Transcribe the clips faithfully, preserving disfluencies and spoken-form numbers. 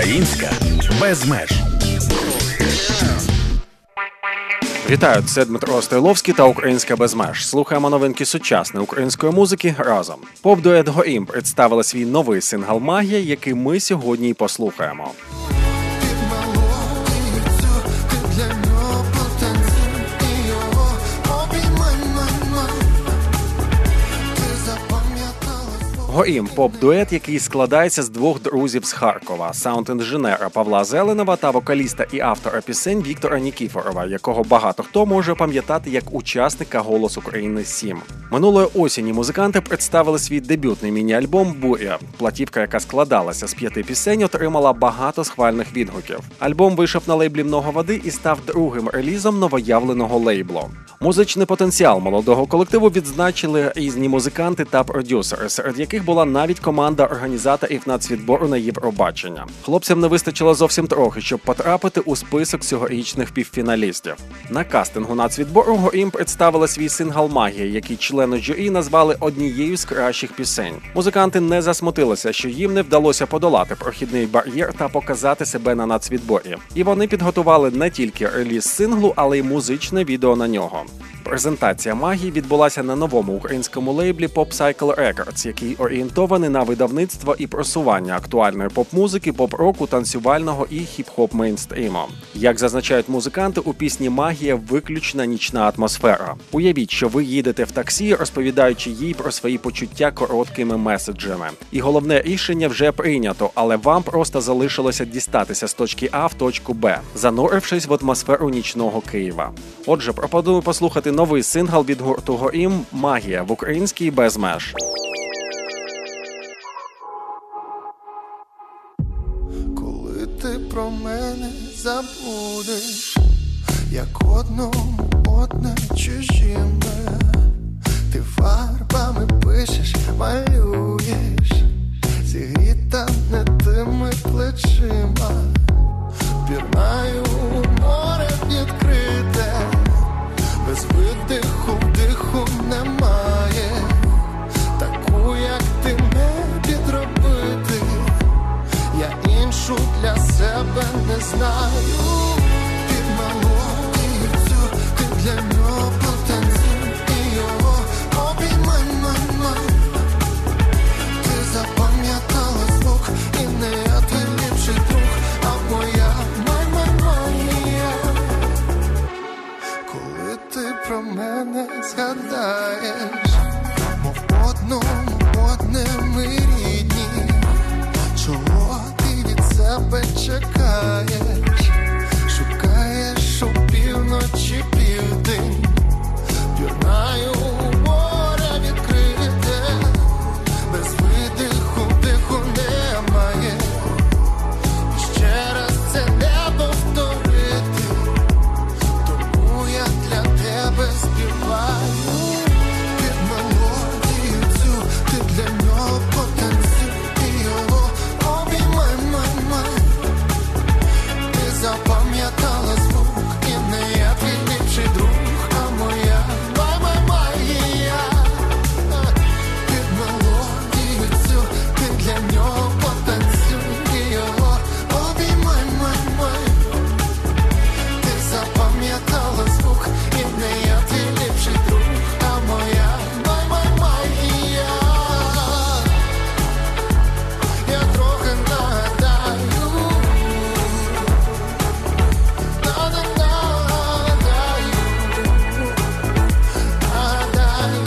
Українська без меж. Вітаю, це Дмитро Стойловський та Українська без меж. Слухаємо новинки сучасної української музики разом. Поп-дует Гоїм представили свій новий сингл «Магія», який ми сьогодні й послухаємо. Гоїм – поп-дует, який складається з двох друзів з Харкова – саунд-інженера Павла Зеленова та вокаліста і автора пісень Віктора Нікіфорова, якого багато хто може пам'ятати як учасника «Голос України сім». Минулої осені музиканти представили свій дебютний міні-альбом «Буря». Платівка, яка складалася з п'яти пісень, отримала багато схвальних відгуків. Альбом вийшов на лейблі «Много води» і став другим релізом новоявленого лейблу. Музичний потенціал молодого колективу відзначили різні музиканти та продюсери, серед яких була навіть команда організаторів нацвідбору на Євробачення. Хлопцям не вистачило зовсім трохи, щоб потрапити у список цьогорічних півфіналістів. На кастингу нацвідбору Гоїм представили свій сингл «Магія», який члени журі назвали однією з кращих пісень. Музиканти не засмутилися, що їм не вдалося подолати прохідний бар'єр та показати себе на нацвідборі. І вони підготували не тільки реліз синглу, але й музичне відео на нього. Презентація «Магії» відбулася на новому українському лейблі Pop Cycle Records, який орієнтований на видавництво і просування актуальної поп-музики, поп-року, танцювального і хіп-хоп мейнстріму. Як зазначають музиканти, у пісні «Магія» виключна нічна атмосфера. Уявіть, що ви їдете в таксі, розповідаючи їй про свої почуття короткими меседжами. І головне рішення вже прийнято, але вам просто залишилося дістатися з точки А в точку Б, занурившись в атмосферу нічного Києва. Отже, пропоную послухати новий сингл від гурту Гоїм «Магія» в українській без меж. Коли ти про мене забудеш, як одному одне чужіме, ти фарбами пишеш, малюєш, зігріта не тими плечима, пірнаю у море відкрите. Без видиху, вдиху немає, таку, як ти, не підробити. Я іншу для себе не знаю. Під мелодію цю ти для нього потанцюй і його обіймай, май, май. Ти запам'ятала звук, і не я твій ліпший друг, а моя май, май, магія. Коли ти про мене згадаєш, мов одному одне ми рідні, чого ти від себе чекаєш, шукаєш у півночі південь, пірнаю у море відкрите, без видиху, диху немає, і ще раз це не повторити. Я для тебе співаю, під мелодію цю ти для нього потанцюй і його обіймай, май, май. Ти запам'ятала звук, і не я твій ліпший друг, а моя май, май, магія. Під мелодію цю ти для нього потанцюй і його обіймай, май, май. Ти запам'ятала звук, і не я твій ліпший друг, а моя май, май, магія. Я трохи нагадаю, нагадаю, нагадаю.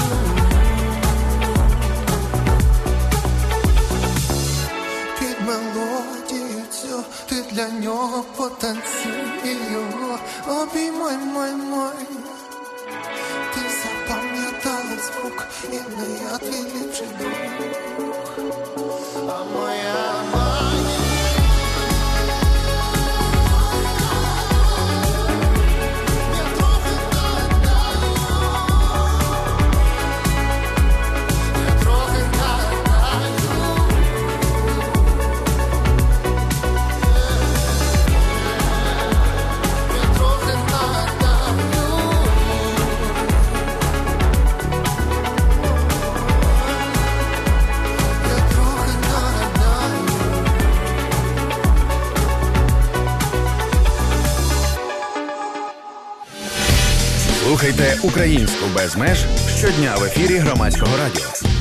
Під мелодію цю ти для нього потанцюй і його обіймай, май, май. Ти запам'ятала звук, і не я твій ліпший друг, а моя магія. Я трохи нагадаю, я трохи нагадаю. Я трохи нагадаю. Я трохи нагадаю. Слухайте українську без меж щодня в ефірі Громадського радіо.